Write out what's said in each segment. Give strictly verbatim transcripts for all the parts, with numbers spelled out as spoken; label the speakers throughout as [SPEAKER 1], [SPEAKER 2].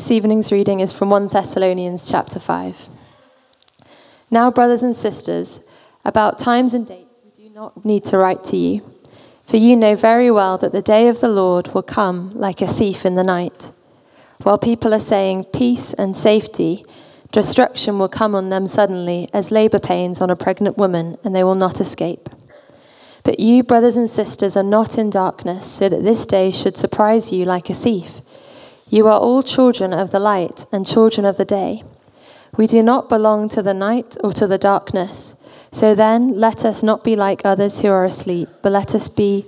[SPEAKER 1] This evening's reading is from First Thessalonians chapter five. Now, brothers and sisters, about times and dates we do not need to write to you, for you know very well that the day of the Lord will come like a thief in the night. While people are saying peace and safety, destruction will come on them suddenly as labor pains on a pregnant woman, and they will not escape. But you, brothers and sisters, are not in darkness, so that this day should surprise you like a thief. You are all children of the light and children of the day. We do not belong to the night or to the darkness. So then, let us not be like others who are asleep, but let us be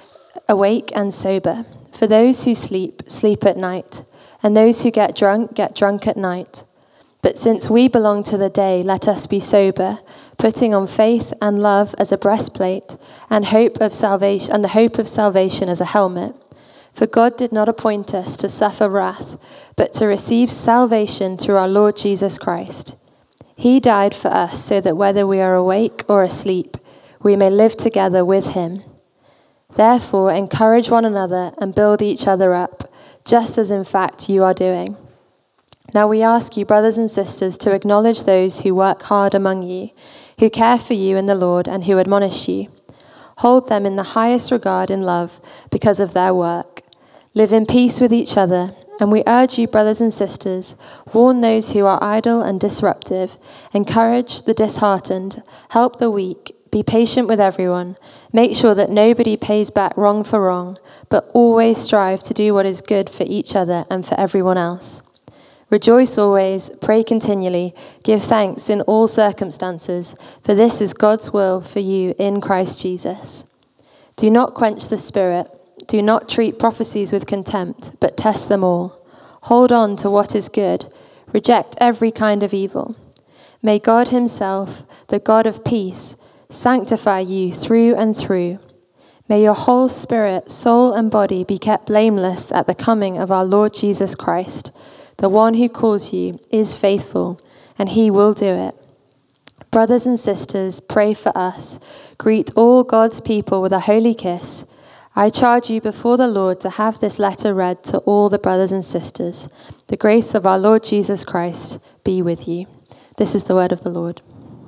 [SPEAKER 1] awake and sober. For those who sleep, sleep at night, and those who get drunk, get drunk at night. But since we belong to the day, let us be sober, putting on faith and love as a breastplate, and hope of salvation, and the hope of salvation as a helmet. For God did not appoint us to suffer wrath, but to receive salvation through our Lord Jesus Christ. He died for us so that whether we are awake or asleep, we may live together with him. Therefore, encourage one another and build each other up, just as in fact you are doing. Now we ask you, brothers and sisters, to acknowledge those who work hard among you, who care for you in the Lord and who admonish you. Hold them in the highest regard in love because of their work. Live in peace with each other, and we urge you, brothers and sisters, warn those who are idle and disruptive, encourage the disheartened, help the weak, be patient with everyone, make sure that nobody pays back wrong for wrong, but always strive to do what is good for each other and for everyone else. Rejoice always, pray continually, give thanks in all circumstances, for this is God's will for you in Christ Jesus. Do not quench the Spirit. Do not treat prophecies with contempt, but test them all. Hold on to what is good. Reject every kind of evil. May God himself, the God of peace, sanctify you through and through. May your whole spirit, soul, and body be kept blameless at the coming of our Lord Jesus Christ. The one who calls you is faithful, and he will do it. Brothers and sisters, pray for us. Greet all God's people with a holy kiss. I charge you before the Lord to have this letter read to all the brothers and sisters. The grace of our Lord Jesus Christ be with you. This is the word of the Lord.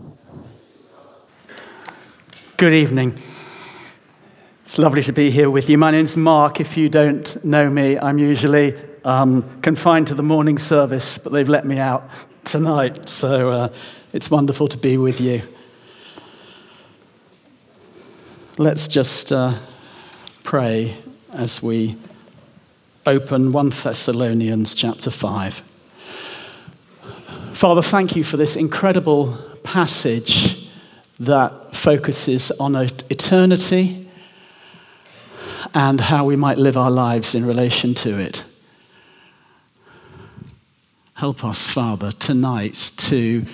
[SPEAKER 2] Good evening. It's lovely to be here with you. My name's Mark. If you don't know me, I'm usually um, confined to the morning service, but they've let me out tonight, so uh, it's wonderful to be with you. Let's just uh, pray as we open First Thessalonians chapter five. Father, thank you for this incredible passage that focuses on eternity and how we might live our lives in relation to it. Help us, Father, tonight to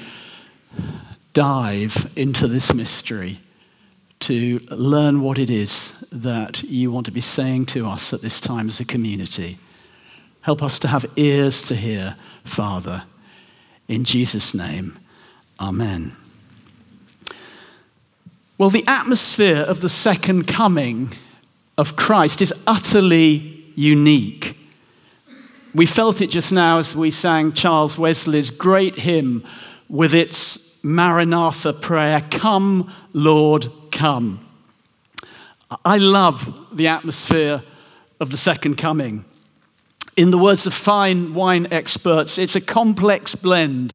[SPEAKER 2] dive into this mystery, to learn what it is that you want to be saying to us at this time as a community. Help us to have ears to hear, Father. In Jesus' name, amen. Well, the atmosphere of the second coming of Christ is utterly unique. We felt it just now as we sang Charles Wesley's great hymn with its Maranatha prayer, "Come, Lord, come." I love the atmosphere of the second coming. In the words of fine wine experts, it's a complex blend.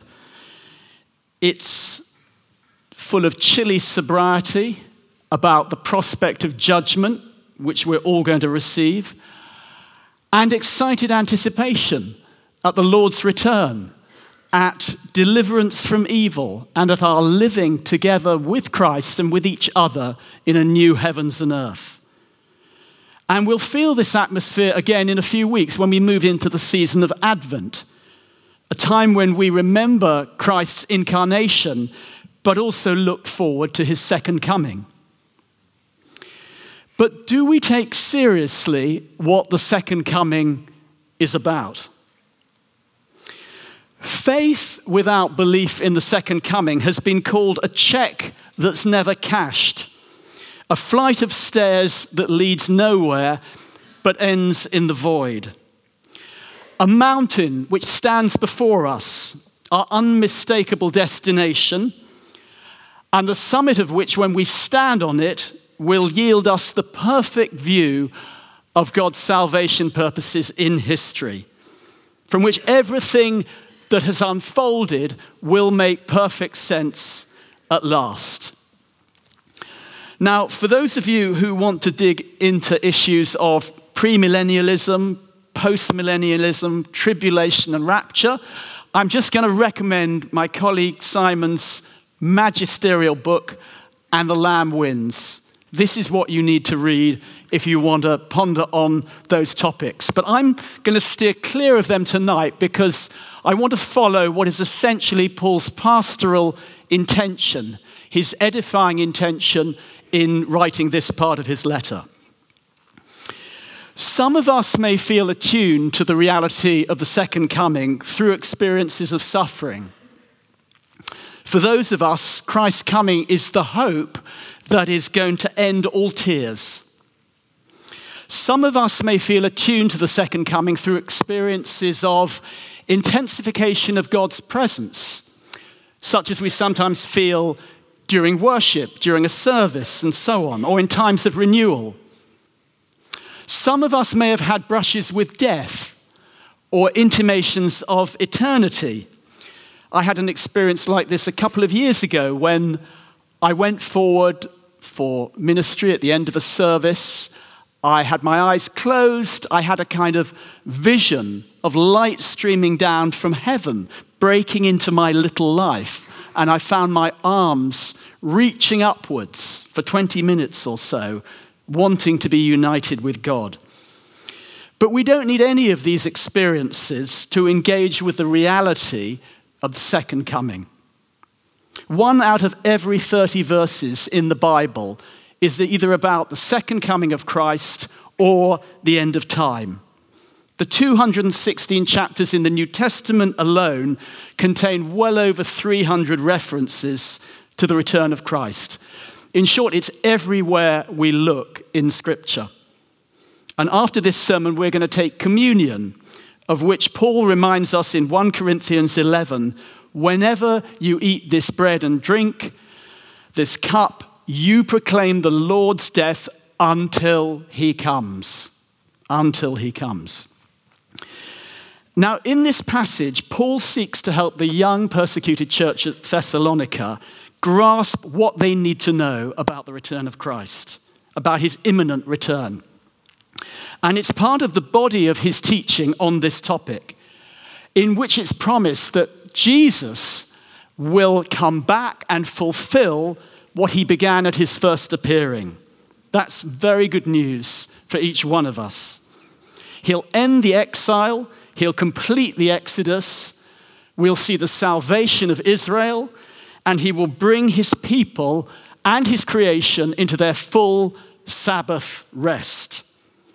[SPEAKER 2] It's full of chilly sobriety about the prospect of judgment, which we're all going to receive, and excited anticipation at the Lord's return, at deliverance from evil, and at our living together with Christ and with each other in a new heavens and earth. And we'll feel this atmosphere again in a few weeks when we move into the season of Advent, a time when we remember Christ's incarnation, but also look forward to his second coming. But do we take seriously what the second coming is about? Faith without belief in the second coming has been called a check that's never cashed, a flight of stairs that leads nowhere but ends in the void. A mountain which stands before us, our unmistakable destination, and the summit of which, when we stand on it, will yield us the perfect view of God's salvation purposes in history, from which everything that has unfolded will make perfect sense at last. Now, for those of you who want to dig into issues of premillennialism, postmillennialism, tribulation and rapture, I'm just going to recommend my colleague Simon's magisterial book, And the Lamb Wins. This is what you need to read if you want to ponder on those topics. But I'm going to steer clear of them tonight because I want to follow what is essentially Paul's pastoral intention, his edifying intention in writing this part of his letter. Some of us may feel attuned to the reality of the second coming through experiences of suffering. For those of us, Christ's coming is the hope that is going to end all tears. Some of us may feel attuned to the second coming through experiences of intensification of God's presence, such as we sometimes feel during worship, during a service, and so on, or in times of renewal. Some of us may have had brushes with death or intimations of eternity. I had an experience like this a couple of years ago when I went forward for ministry at the end of a service. I had my eyes closed. I had a kind of vision of light streaming down from heaven, breaking into my little life. And I found my arms reaching upwards for twenty minutes or so, wanting to be united with God. But we don't need any of these experiences to engage with the reality of the second coming. One out of every thirty verses in the Bible is either about the second coming of Christ or the end of time. The two hundred sixteen chapters in the New Testament alone contain well over three hundred references to the return of Christ. In short, it's everywhere we look in Scripture. And after this sermon, we're going to take communion, of which Paul reminds us in First Corinthians eleven, whenever you eat this bread and drink this cup, you proclaim the Lord's death until he comes. Until he comes. Now, in this passage, Paul seeks to help the young persecuted church at Thessalonica grasp what they need to know about the return of Christ, about his imminent return. And it's part of the body of his teaching on this topic, in which it's promised that Jesus will come back and fulfill what he began at his first appearing. That's very good news for each one of us. He'll end the exile. He'll complete the Exodus. We'll see the salvation of Israel, and he will bring his people and his creation into their full Sabbath rest.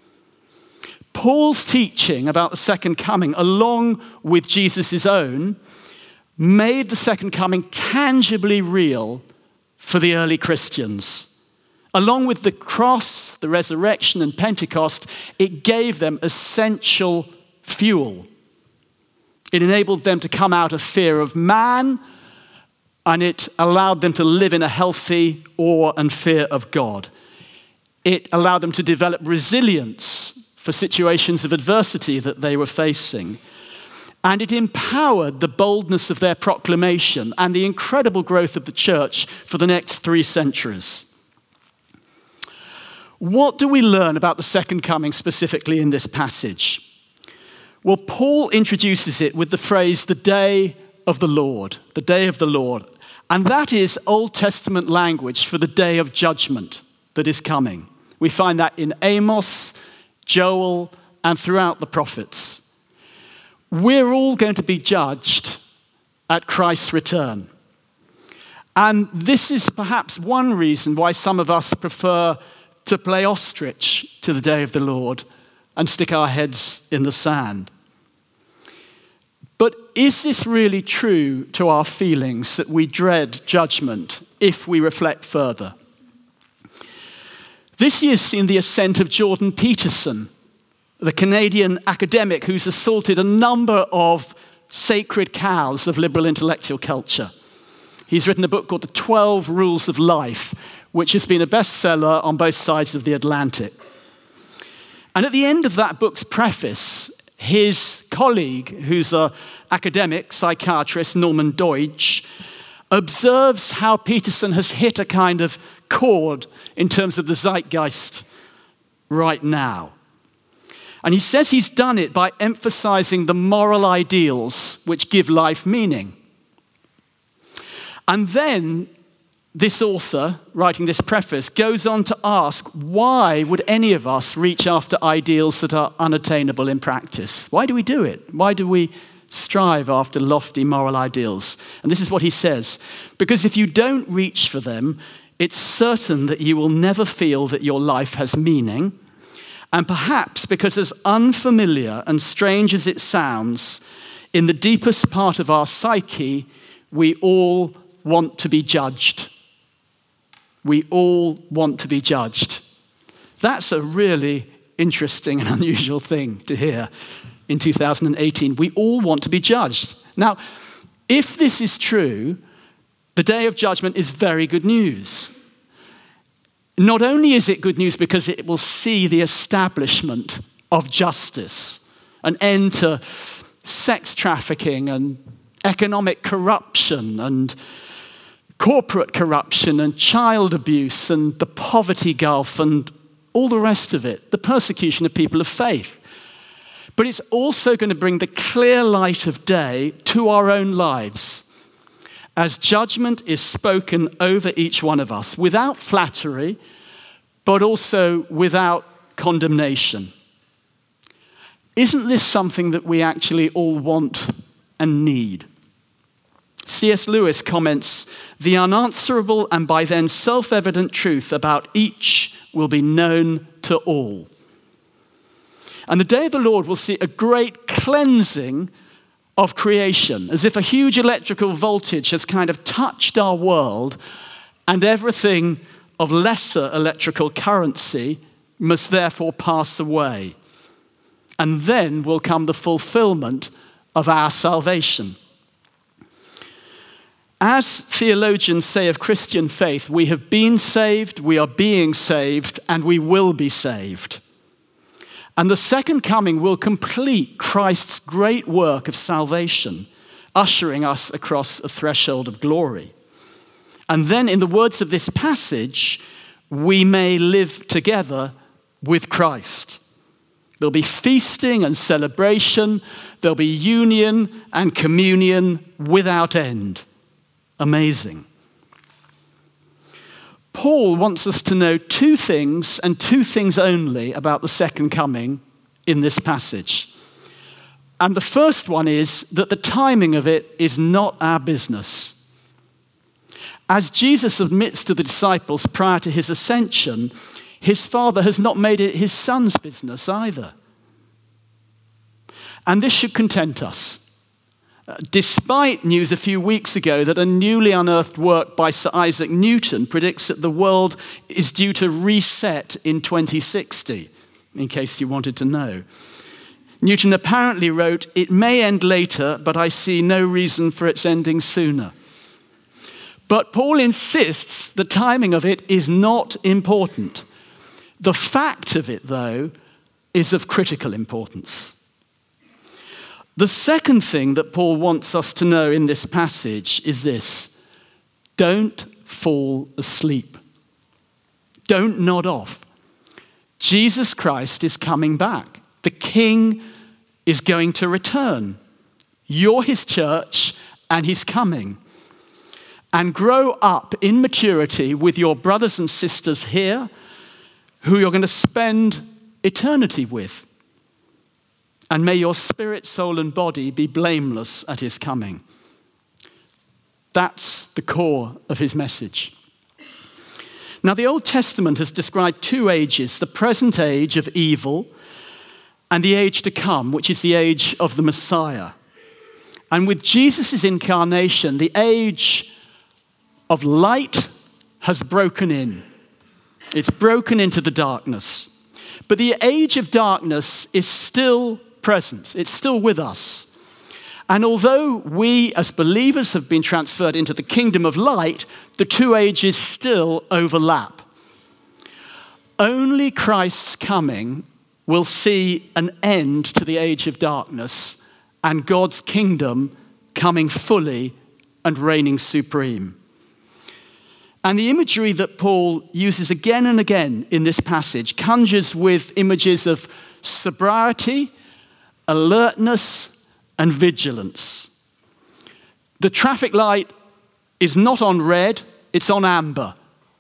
[SPEAKER 2] Paul's teaching about the second coming, along with Jesus' own, made the second coming tangibly real for the early Christians. Along with the cross, the resurrection, and Pentecost, it gave them essential fuel. It enabled them to come out of fear of man, and it allowed them to live in a healthy awe and fear of God. It allowed them to develop resilience for situations of adversity that they were facing. And it empowered the boldness of their proclamation and the incredible growth of the church for the next three centuries. What do we learn about the second coming specifically in this passage? Well, Paul introduces it with the phrase, the day of the Lord, the day of the Lord. And that is Old Testament language for the day of judgment that is coming. We find that in Amos, Joel, and throughout the prophets. We're all going to be judged at Christ's return. And this is perhaps one reason why some of us prefer to play ostrich to the day of the Lord and stick our heads in the sand. But is this really true to our feelings that we dread judgment if we reflect further? This year's seen the ascent of Jordan Peterson, the Canadian academic who's assaulted a number of sacred cows of liberal intellectual culture. He's written a book called The twelve Rules of Life, which has been a bestseller on both sides of the Atlantic. And at the end of that book's preface, his colleague, who's an academic psychiatrist, Norman Deutsch, observes how Peterson has hit a kind of chord in terms of the zeitgeist right now. And he says he's done it by emphasizing the moral ideals which give life meaning. And then this author, writing this preface, goes on to ask, why would any of us reach after ideals that are unattainable in practice? Why do we do it? Why do we strive after lofty moral ideals? And this is what he says: because if you don't reach for them, it's certain that you will never feel that your life has meaning. And perhaps because, as unfamiliar and strange as it sounds, in the deepest part of our psyche, we all want to be judged. We all want to be judged. That's a really interesting and unusual thing to hear in two thousand eighteen. We all want to be judged. Now, if this is true, the day of judgment is very good news. Not only is it good news because it will see the establishment of justice, an end to sex trafficking and economic corruption and corporate corruption and child abuse and the poverty gulf and all the rest of it, the persecution of people of faith. But it's also going to bring the clear light of day to our own lives as judgment is spoken over each one of us without flattery, but also without condemnation. Isn't this something that we actually all want and need? C S Lewis comments, "The unanswerable and by then self-evident truth about each will be known to all." And the day of the Lord will see a great cleansing of creation, as if a huge electrical voltage has kind of touched our world, and everything of lesser electrical currency must therefore pass away. And then will come the fulfillment of our salvation. As theologians say of Christian faith, we have been saved, we are being saved, and we will be saved. And the second coming will complete Christ's great work of salvation, ushering us across a threshold of glory. And then, in the words of this passage, we may live together with Christ. There'll be feasting and celebration, there'll be union and communion without end. Amazing. Paul wants us to know two things, and two things only, about the second coming in this passage. And the first one is that the timing of it is not our business. As Jesus admits to the disciples prior to his ascension, his Father has not made it his Son's business either. And this should content us. Despite news a few weeks ago that a newly unearthed work by Sir Isaac Newton predicts that the world is due to reset in twenty sixty, in case you wanted to know. Newton apparently wrote, "It may end later, but I see no reason for its ending sooner." But Paul insists the timing of it is not important. The fact of it, though, is of critical importance. The second thing that Paul wants us to know in this passage is this: don't fall asleep. Don't nod off. Jesus Christ is coming back. The King is going to return. You're his church, and he's coming. And grow up in maturity with your brothers and sisters here, who you're going to spend eternity with. And may your spirit, soul, and body be blameless at his coming. That's the core of his message. Now, the Old Testament has described two ages: the present age of evil and the age to come, which is the age of the Messiah. And with Jesus' incarnation, the age of light has broken in. It's broken into the darkness. But the age of darkness is still present. It's still with us. And although we as believers have been transferred into the kingdom of light, the two ages still overlap. Only Christ's coming will see an end to the age of darkness and God's kingdom coming fully and reigning supreme. And the imagery that Paul uses again and again in this passage conjures with images of sobriety, alertness, and vigilance. The traffic light is not on red, it's on amber.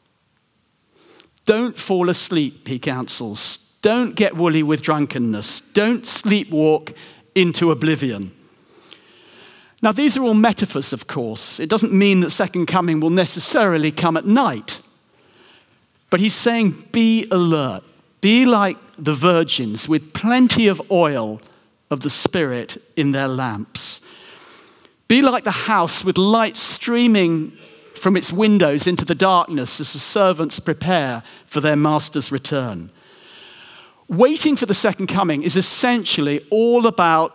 [SPEAKER 2] Don't fall asleep, he counsels. Don't get woolly with drunkenness. Don't sleepwalk into oblivion. Now, these are all metaphors, of course. It doesn't mean that second coming will necessarily come at night. But he's saying, be alert. Be like the virgins with plenty of oil of the Spirit in their lamps. Be like the house with light streaming from its windows into the darkness as the servants prepare for their master's return. Waiting for the second coming is essentially all about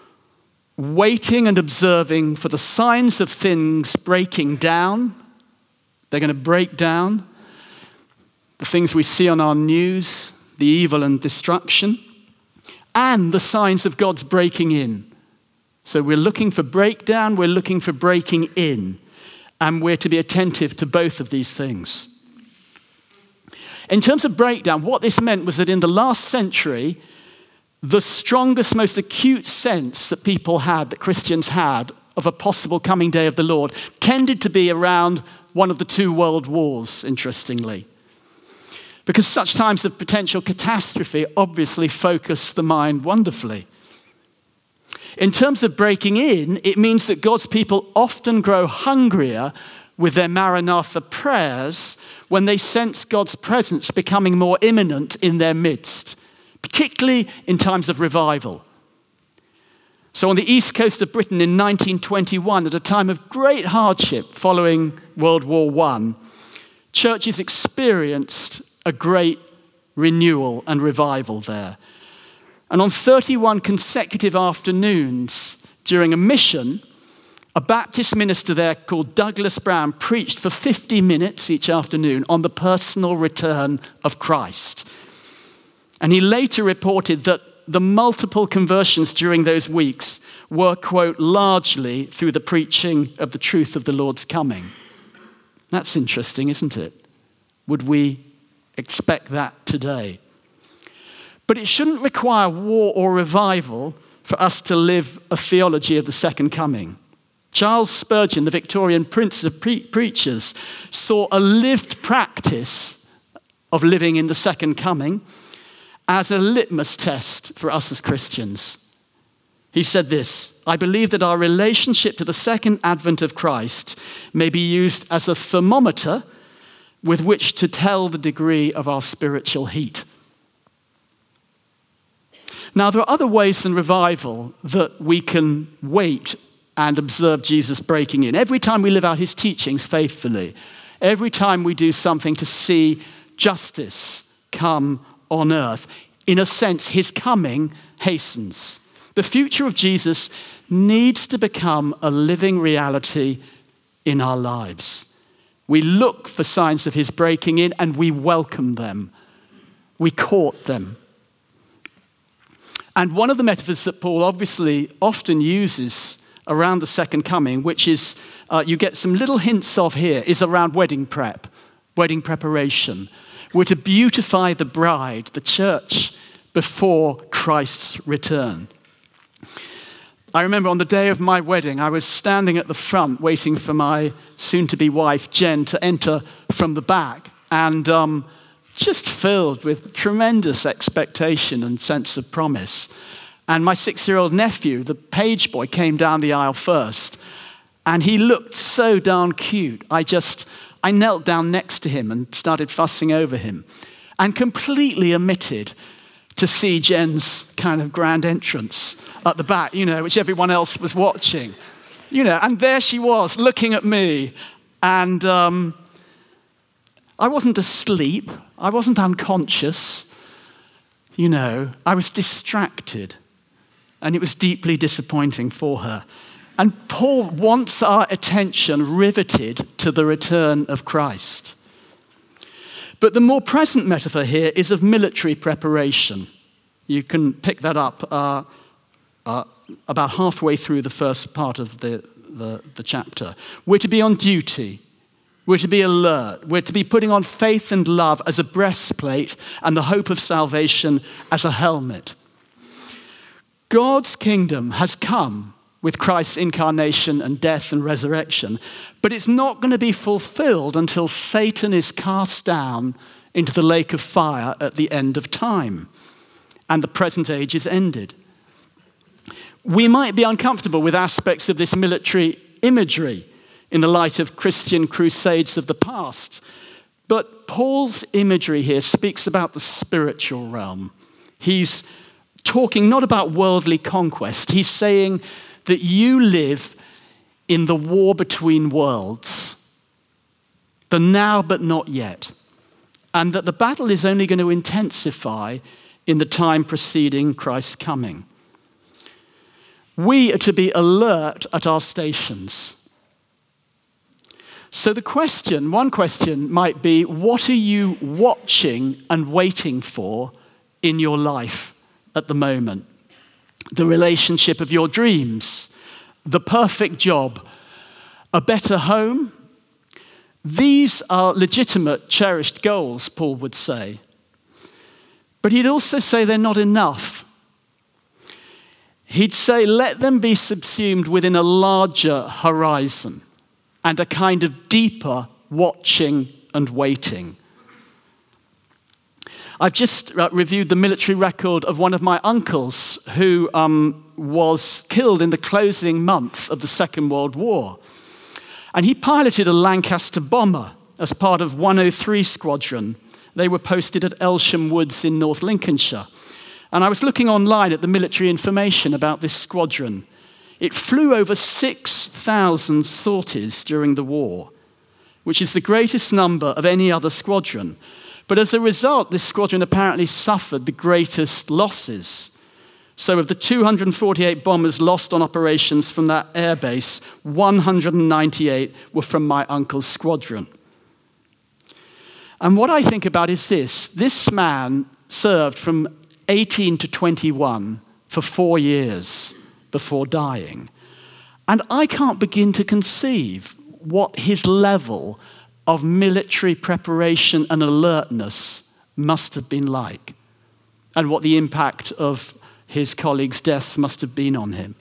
[SPEAKER 2] waiting and observing for the signs of things breaking down. They're going to break down. The things we see on our news, the evil and destruction, and the signs of God's breaking in. So we're looking for breakdown, we're looking for breaking in, and we're to be attentive to both of these things. In terms of breakdown, what this meant was that in the last century, the strongest, most acute sense that people had, that Christians had, of a possible coming day of the Lord tended to be around one of the two world wars, interestingly. Because such times of potential catastrophe obviously focus the mind wonderfully. In terms of breaking in, it means that God's people often grow hungrier with their Maranatha prayers when they sense God's presence becoming more imminent in their midst, particularly in times of revival. So on the east coast of Britain in nineteen twenty-one, at a time of great hardship following World War One, churches experienced a great renewal and revival there. And on thirty-one consecutive afternoons during a mission, a Baptist minister there called Douglas Brown preached for fifty minutes each afternoon on the personal return of Christ. And he later reported that the multiple conversions during those weeks were, quote, largely through the preaching of the truth of the Lord's coming. That's interesting, isn't it? Would we expect that today? But it shouldn't require war or revival for us to live a theology of the second coming. Charles Spurgeon, the Victorian Prince of Pre- Preachers, saw a lived practice of living in the second coming as a litmus test for us as Christians. He said this: I believe that our relationship to the second advent of Christ may be used as a thermometer with which to tell the degree of our spiritual heat. Now, there are other ways than revival that we can wait and observe Jesus breaking in. Every time we live out his teachings faithfully, every time we do something to see justice come on earth, in a sense, his coming hastens. The future of Jesus needs to become a living reality in our lives. We look for signs of his breaking in and we welcome them. We court them. And one of the metaphors that Paul obviously often uses around the second coming, which is, uh, you get some little hints of here, is around wedding prep, wedding preparation. We're to beautify the bride, the church, before Christ's return. I remember on the day of my wedding, I was standing at the front waiting for my soon-to-be wife, Jen, to enter from the back, and um, just filled with tremendous expectation and sense of promise. And my six-year-old nephew, the page boy, came down the aisle first, and he looked so darn cute. I just, I knelt down next to him and started fussing over him, and completely omitted to see Jen's kind of grand entrance at the back, you know, which everyone else was watching. You know, and there she was, looking at me, and um, I wasn't asleep, I wasn't unconscious. you know, I was distracted, and it was deeply disappointing for her. And Paul wants our attention riveted to the return of Christ. But the more present metaphor here is of military preparation. You can pick that up uh, uh, about halfway through the first part of the, the, the chapter. We're to be on duty. We're to be alert. We're to be putting on faith and love as a breastplate and the hope of salvation as a helmet. God's kingdom has come with Christ's incarnation and death and resurrection, but it's not going to be fulfilled until Satan is cast down into the lake of fire at the end of time, and the present age is ended. We might be uncomfortable with aspects of this military imagery in the light of Christian crusades of the past, but Paul's imagery here speaks about the spiritual realm. He's talking not about worldly conquest. He's saying that you live in the war between worlds, the now but not yet, and that the battle is only going to intensify in the time preceding Christ's coming. We are to be alert at our stations. So the question, one question might be, what are you watching and waiting for in your life at the moment? The relationship of your dreams, the perfect job, a better home. These are legitimate, cherished goals, Paul would say. But he'd also say they're not enough. He'd say, let them be subsumed within a larger horizon and a kind of deeper watching and waiting. I've just uh, reviewed the military record of one of my uncles who um, was killed in the closing month of the Second World War. And he piloted a Lancaster bomber as part of one oh three Squadron. They were posted at Elsham Woods in North Lincolnshire. And I was looking online at the military information about this squadron. It flew over six thousand sorties during the war, which is the greatest number of any other squadron. But as a result, this squadron apparently suffered the greatest losses. So of the two hundred forty-eight bombers lost on operations from that airbase, one hundred ninety-eight were from my uncle's squadron. And what I think about is this. This man served from eighteen to twenty-one for four years before dying. And I can't begin to conceive what his level of military preparation and alertness must have been like, and what the impact of his colleagues' deaths must have been on him.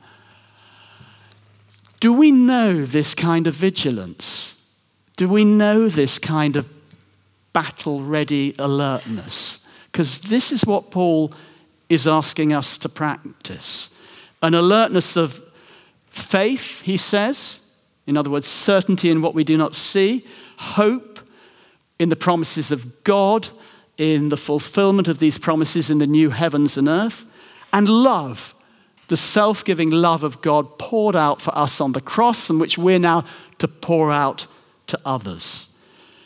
[SPEAKER 2] Do we know this kind of vigilance? Do we know this kind of battle-ready alertness? Because this is what Paul is asking us to practice. An alertness of faith, he says, in other words, certainty in what we do not see, hope in the promises of God, in the fulfillment of these promises in the new heavens and earth, and love, the self-giving love of God poured out for us on the cross, and which we're now to pour out to others.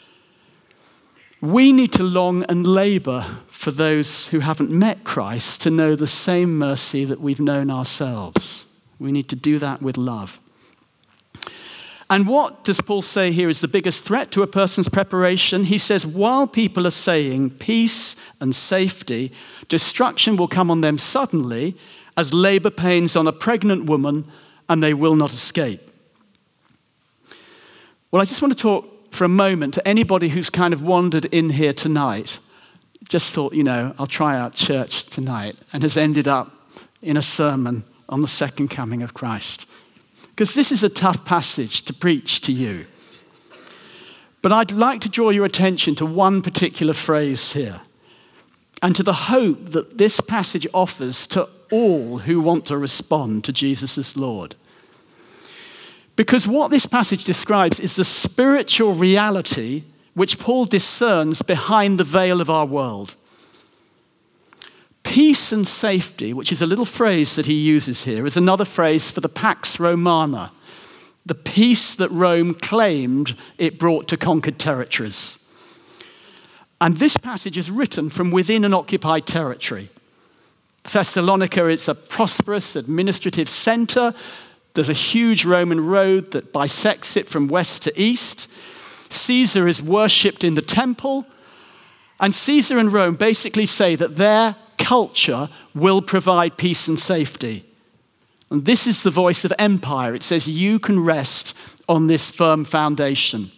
[SPEAKER 2] We need to long and labor for those who haven't met Christ to know the same mercy that we've known ourselves. We need to do that with love. And what does Paul say here is the biggest threat to a person's preparation? He says, while people are saying peace and safety, destruction will come on them suddenly as labor pains on a pregnant woman, and they will not escape. Well, I just want to talk for a moment to anybody who's kind of wandered in here tonight, just thought, you know, I'll try out church tonight, and has ended up in a sermon on the second coming of Christ. Because this is a tough passage to preach to you. But I'd like to draw your attention to one particular phrase here, and to the hope that this passage offers to all who want to respond to Jesus as Lord. Because what this passage describes is the spiritual reality which Paul discerns behind the veil of our world. Peace and safety, which is a little phrase that he uses here, is another phrase for the Pax Romana, the peace that Rome claimed it brought to conquered territories. And this passage is written from within an occupied territory. Thessalonica is a prosperous administrative center. There's a huge Roman road that bisects it from west to east. Caesar is worshipped in the temple. And Caesar and Rome basically say that their culture will provide peace and safety. And this is the voice of empire. It says you can rest on this firm foundation.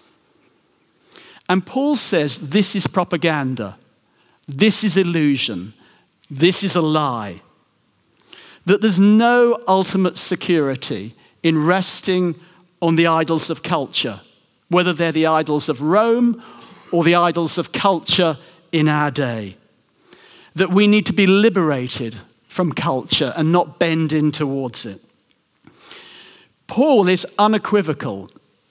[SPEAKER 2] And Paul says this is propaganda. This is illusion. This is a lie. That there's no ultimate security in resting on the idols of culture, whether they're the idols of Rome or the idols of culture in our day. That we need to be liberated from culture and not bend in towards it. Paul is unequivocal.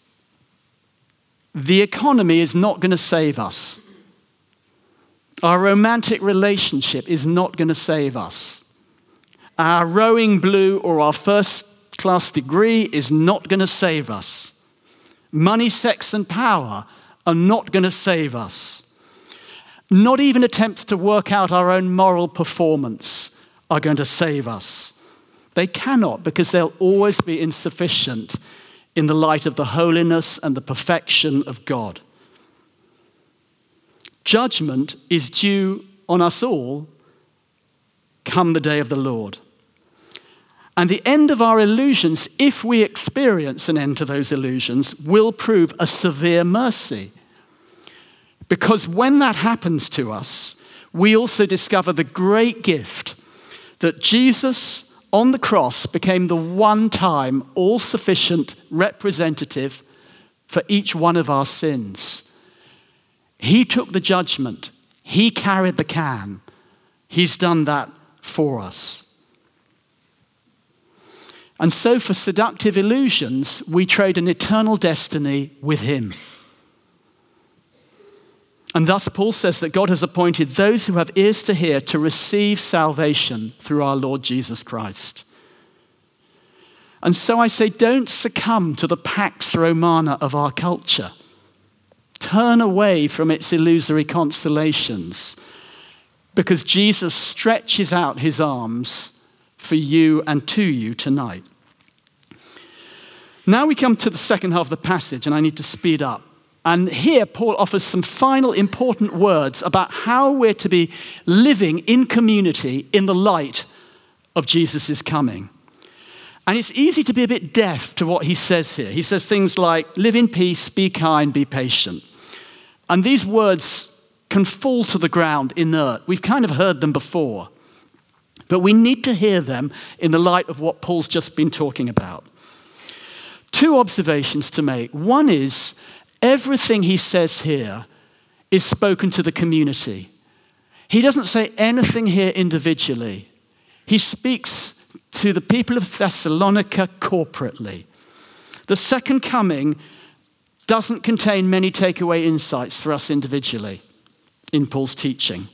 [SPEAKER 2] The economy is not going to save us. Our romantic relationship is not going to save us. Our rowing blue or our first class degree is not going to save us. Money, sex, and power are not going to save us. Not even attempts to work out our own moral performance are going to save us. They cannot, because they'll always be insufficient in the light of the holiness and the perfection of God. Judgment is due on us all come the day of the Lord. And the end of our illusions, if we experience an end to those illusions, will prove a severe mercy. Because when that happens to us, we also discover the great gift that Jesus on the cross became the one-time, all-sufficient representative for each one of our sins. He took the judgment. He carried the can. He's done that for us. And so for seductive illusions, we trade an eternal destiny with him. And thus Paul says that God has appointed those who have ears to hear to receive salvation through our Lord Jesus Christ. And so I say, don't succumb to the Pax Romana of our culture. Turn away from its illusory consolations, because Jesus stretches out his arms for you and to you tonight. Now we come to the second half of the passage, and I need to speed up. And here Paul offers some final important words about how we're to be living in community in the light of Jesus' coming. And it's easy to be a bit deaf to what he says here. He says things like, live in peace, be kind, be patient. And these words can fall to the ground inert. We've kind of heard them before. But we need to hear them in the light of what Paul's just been talking about. Two observations to make. One is, everything he says here is spoken to the community. He doesn't say anything here individually. He speaks to the people of Thessalonica corporately. The second coming doesn't contain many takeaway insights for us individually in Paul's teaching.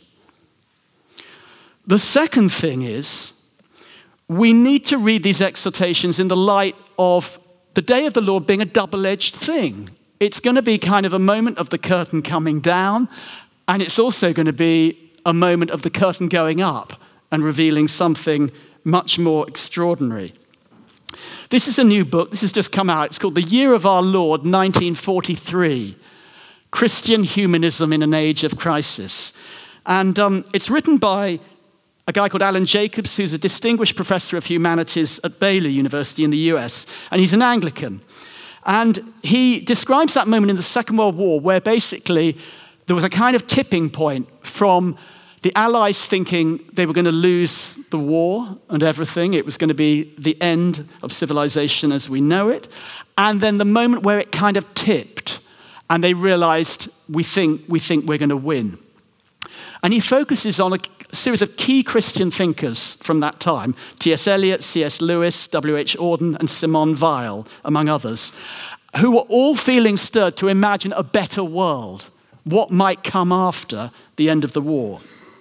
[SPEAKER 2] The second thing is, we need to read these exhortations in the light of the day of the Lord being a double-edged thing. It's going to be kind of a moment of the curtain coming down, and it's also going to be a moment of the curtain going up and revealing something much more extraordinary. This is a new book. This has just come out. It's called The Year of Our Lord, nineteen forty-three, Christian Humanism in an Age of Crisis. And um, it's written by a guy called Alan Jacobs, who's a distinguished professor of humanities at Baylor University in the U S, and he's an Anglican. And he describes that moment in the Second World War where basically there was a kind of tipping point from the Allies thinking they were going to lose the war and everything. It was going to be the end of civilization as we know it. And then the moment where it kind of tipped and they realized, we think, we think we're going to win. And he focuses on a series of key Christian thinkers from that time, T S Eliot, C S Lewis, W H Auden, and Simone Weil, among others, who were all feeling stirred to imagine a better world, what might come after the end of the war.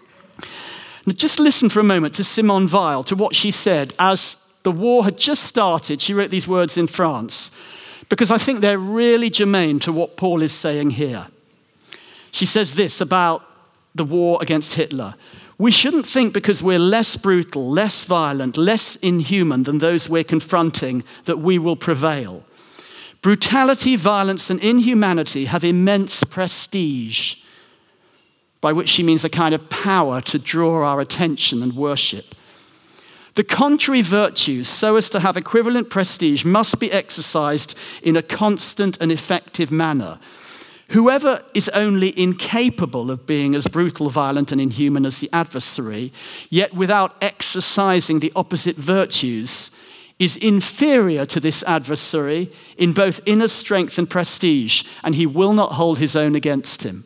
[SPEAKER 2] Now just listen for a moment to Simone Weil, to what she said as the war had just started. She wrote these words in France, because I think they're really germane to what Paul is saying here. She says this about the war against Hitler. We shouldn't think because we're less brutal, less violent, less inhuman than those we're confronting that we will prevail. Brutality, violence, and inhumanity have immense prestige, by which she means a kind of power to draw our attention and worship. The contrary virtues, so as to have equivalent prestige, must be exercised in a constant and effective manner. Whoever is only incapable of being as brutal, violent, and inhuman as the adversary, yet without exercising the opposite virtues, is inferior to this adversary in both inner strength and prestige, and he will not hold his own against him.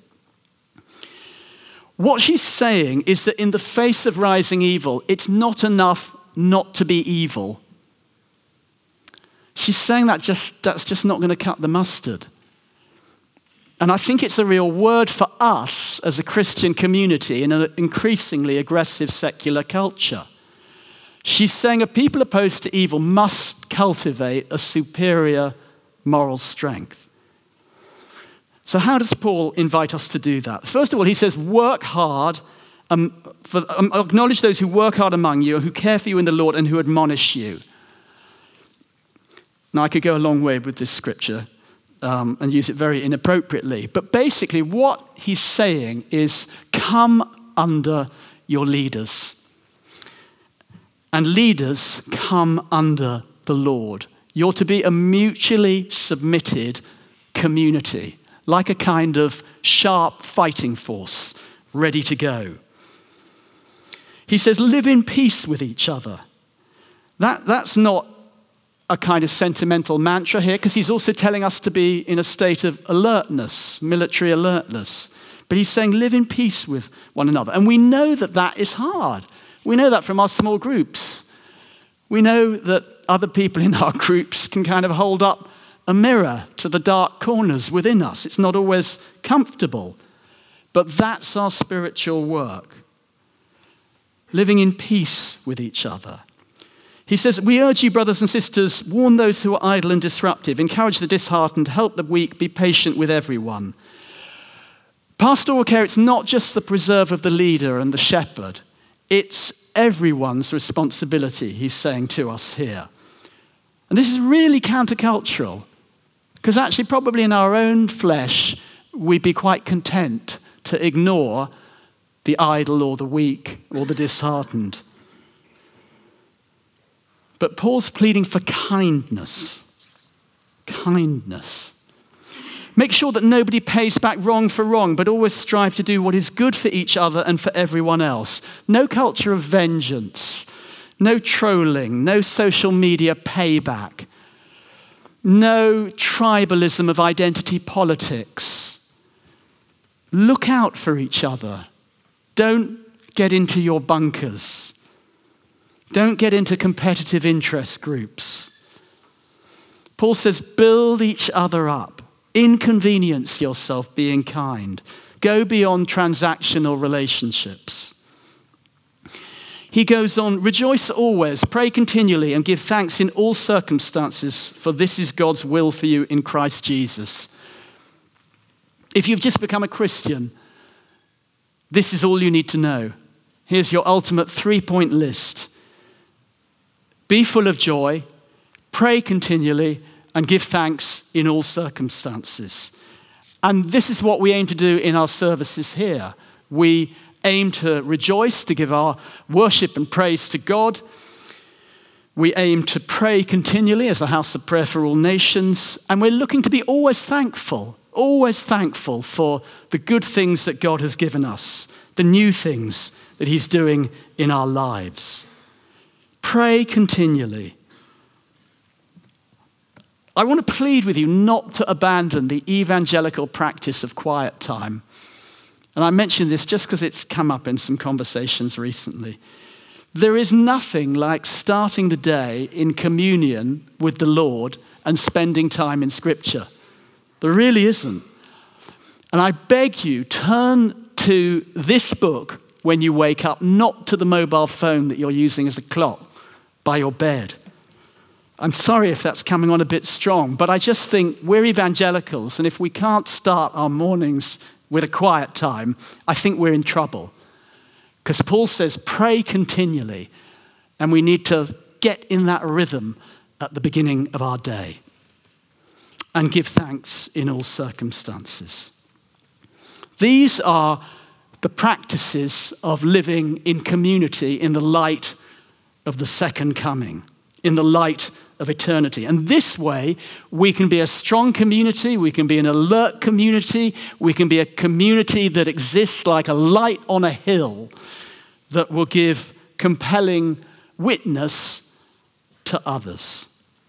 [SPEAKER 2] What she's saying is that in the face of rising evil, it's not enough not to be evil. She's saying that just that's just not going to cut the mustard. And I think it's a real word for us as a Christian community in an increasingly aggressive secular culture. She's saying a people opposed to evil must cultivate a superior moral strength. So how does Paul invite us to do that? First of all, he says, work hard, um, for, um, acknowledge those who work hard among you, who care for you in the Lord, and who admonish you. Now, I could go a long way with this scripture um, and use it very inappropriately. But basically, what he's saying is, come under your leaders. And leaders come under the Lord. You're to be a mutually submitted community, like a kind of sharp fighting force, ready to go. He says, live in peace with each other. That, that's not a kind of sentimental mantra here, because he's also telling us to be in a state of alertness, military alertness. But he's saying, live in peace with one another. And we know that that is hard. We know that from our small groups. We know that other people in our groups can kind of hold up a mirror to the dark corners within us. It's not always comfortable, but that's our spiritual work. Living in peace with each other. He says, we urge you, brothers and sisters, warn those who are idle and disruptive, encourage the disheartened, help the weak, be patient with everyone. Pastoral care, it's not just the preserve of the leader and the shepherd. It's everyone's responsibility, he's saying to us here. And this is really countercultural. Because actually, probably in our own flesh, we'd be quite content to ignore the idle or the weak or the disheartened. But Paul's pleading for kindness. Kindness. Make sure that nobody pays back wrong for wrong, but always strive to do what is good for each other and for everyone else. No culture of vengeance. No trolling. No social media payback. No tribalism of identity politics. Look out for each other. Don't get into your bunkers. Don't get into competitive interest groups. Paul says, build each other up. Inconvenience yourself being kind. Go beyond transactional relationships. He goes on, rejoice always, pray continually, and give thanks in all circumstances, for this is God's will for you in Christ Jesus. If you've just become a Christian, this is all you need to know. Here's your ultimate three-point list. Be full of joy, pray continually, and give thanks in all circumstances. And this is what we aim to do in our services here. We aim to rejoice, to give our worship and praise to God. We aim to pray continually as a house of prayer for all nations. And we're looking to be always thankful, always thankful for the good things that God has given us, the new things that he's doing in our lives. Pray continually. I want to plead with you not to abandon the evangelical practice of quiet time. And I mention this just because it's come up in some conversations recently. There is nothing like starting the day in communion with the Lord and spending time in Scripture. There really isn't. And I beg you, turn to this book when you wake up, not to the mobile phone that you're using as a clock by your bed. I'm sorry if that's coming on a bit strong, but I just think we're evangelicals, and if we can't start our mornings with a quiet time, I think we're in trouble. Because Paul says, pray continually. And we need to get in that rhythm at the beginning of our day. And give thanks in all circumstances. These are the practices of living in community in the light of the second coming, in the light of eternity. And this way, we can be a strong community, we can be an alert community, we can be a community that exists like a light on a hill that will give compelling witness to others.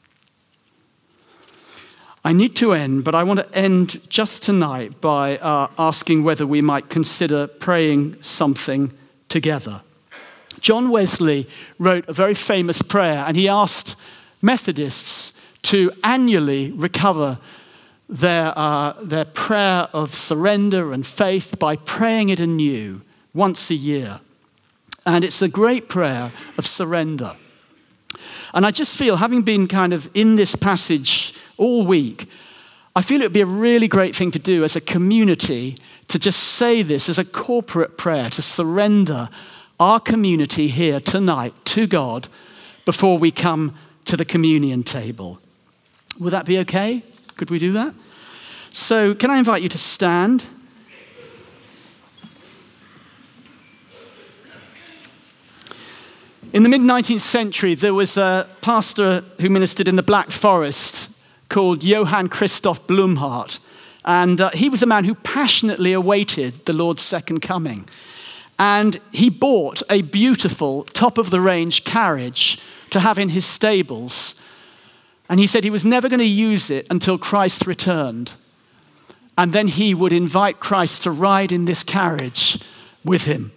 [SPEAKER 2] I need to end, but I want to end just tonight by uh, asking whether we might consider praying something together. John Wesley wrote a very famous prayer, and he asked Methodists to annually recover their, uh, their prayer of surrender and faith by praying it anew once a year. And it's a great prayer of surrender. And I just feel, having been kind of in this passage all week, I feel it would be a really great thing to do as a community to just say this as a corporate prayer, to surrender our community here tonight to God before we come to the communion table. Would that be okay? Could we do that? So can I invite you to stand? In the mid-nineteenth century, there was a pastor who ministered in the Black Forest called Johann Christoph Blumhardt. And uh, he was a man who passionately awaited the Lord's second coming. And he bought a beautiful, top-of-the-range carriage to have in his stables. And he said he was never going to use it until Christ returned. And then he would invite Christ to ride in this carriage with him.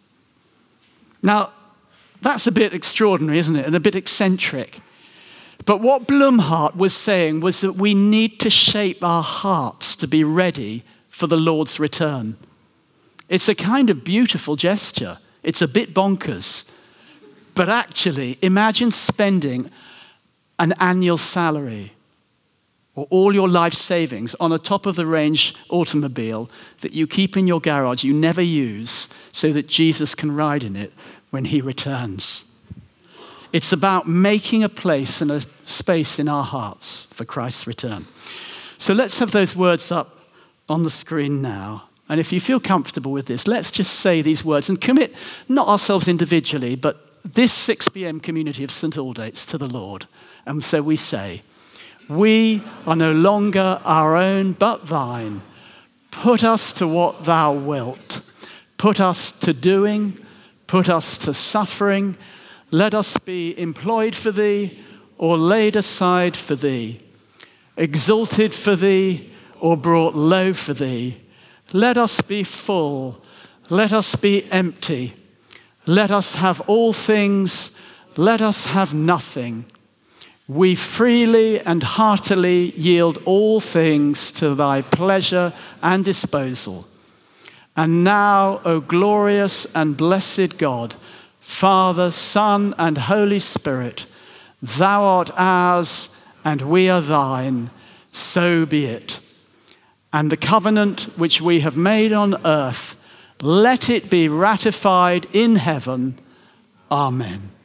[SPEAKER 2] Now, that's a bit extraordinary, isn't it? And a bit eccentric. But what Blumhardt was saying was that we need to shape our hearts to be ready for the Lord's return. It's a kind of beautiful gesture. It's a bit bonkers. But actually, imagine spending an annual salary or all your life savings on a top-of-the-range automobile that you keep in your garage, you never use, so that Jesus can ride in it when he returns. It's about making a place and a space in our hearts for Christ's return. So let's have those words up on the screen now. And if you feel comfortable with this, let's just say these words and commit, not ourselves individually, but this six p.m. community of Saint Aldate's to the Lord. And so we say, we are no longer our own, but thine. Put us to what thou wilt. Put us to doing, put us to suffering. Let us be employed for thee or laid aside for thee, exalted for thee or brought low for thee. Let us be full. Let us be empty. Let us have all things. Let us have nothing. We freely and heartily yield all things to thy pleasure and disposal. And now, O glorious and blessed God, Father, Son, and Holy Spirit, thou art ours, and we are thine, so be it. And the covenant which we have made on earth, let it be ratified in heaven. Amen.